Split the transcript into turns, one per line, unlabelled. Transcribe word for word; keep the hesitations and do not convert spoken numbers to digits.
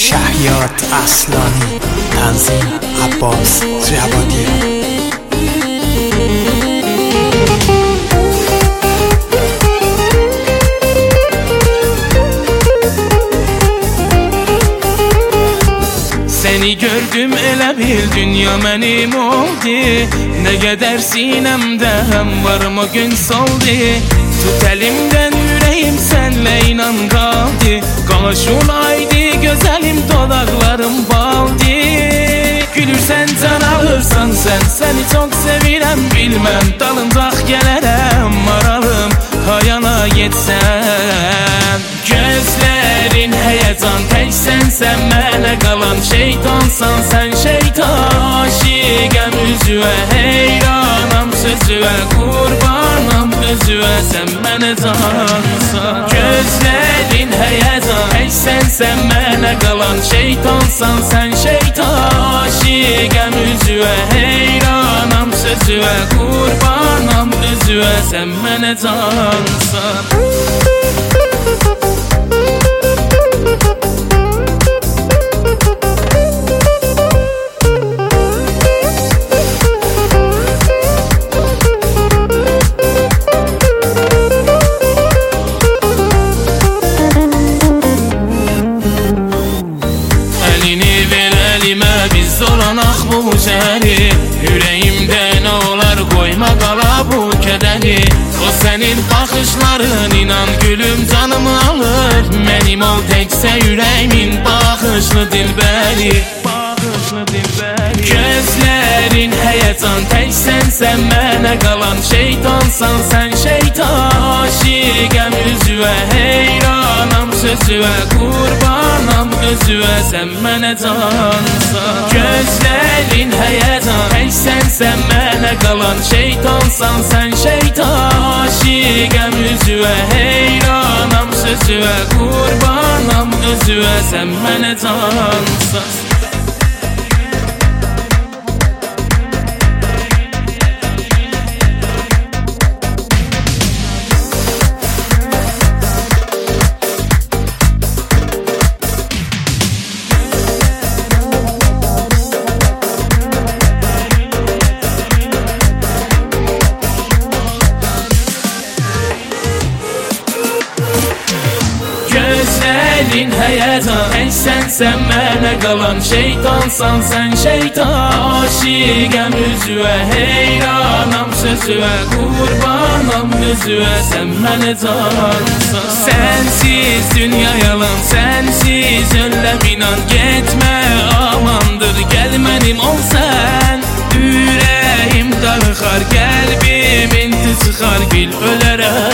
شهیات اصلانی، تنظیم عباس جوادی.
Seni gördüm elə bil dünya mənim oldu. Nə qədər sinəmdə həm varım o gün soldu. Tut əlimdən ürəyim sənlə inan qaldı. Qaş olaydı gözəlim dodaqlarım baldı. Gülürsən can alırsan sən, səni çox sevirəm bilməm. Dalınca gələrəm maralım hayana getsən. Gözlərin həyəcan təksən sən mənə qalan şeytansan sən şeytan. Aşiqəm üzvə heyranam sözüvə qurbanam özüvə sən mənə cansan. Gözlərin həyəcan təksən sən mənə qalan şeytansan sən şeytan. Aşiqəm üzvə heyranam sözüvə qurbanam özüvə sən mənə cansan. Biz dolanaq bu şəhəri, ürəyimdə nə olar qoyma qala bu kədəri. O sənin baxışların inan gülüm canımı alır. Mənim ol təksə ürəyimin baxışlı dilbəri. Gözlərin həyəcan təksən sən mənə qalan şeytansan sən şeytan. Aşiqəm üzvə heyranam sözüvə qurbanam özüvə sən mənə cansan. Gözlərin həyəcan təksən sən mənə qalan şeytansan sən şeytan. Aşiqəm üzvə heyranam sözüvə qurbanam özüvə sən mənə cansan. Gözlərin həyəcan təksən sən mənə qalan şeytansan sən şeytan. Aşiqəm üzvə heyranam sözüvə qurbanam özüvə sən mənə cansan. Sənsiz dünya yalan sənsiz öləm inan getmə amandır gəl mənim ol sən. Ürəyim darıxar qəlbim inti çıxar bil ölərəm.